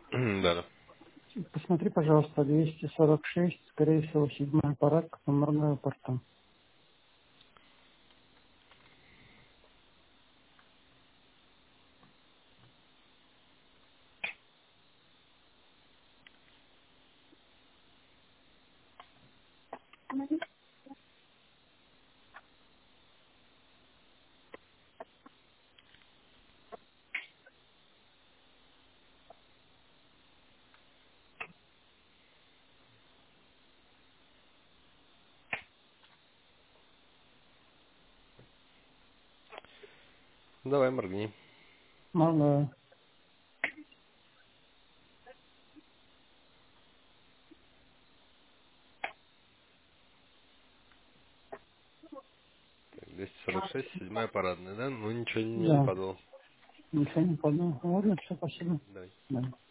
Да, да. Посмотри, пожалуйста, 246, скорее всего, седьмой аппарат к номерному порту. Давай, моргни. Мало. 246, седьмая парадная, да? Ну, ничего не Да, падало. ничего не понял. Ладно, все, спасибо. Давай. Да.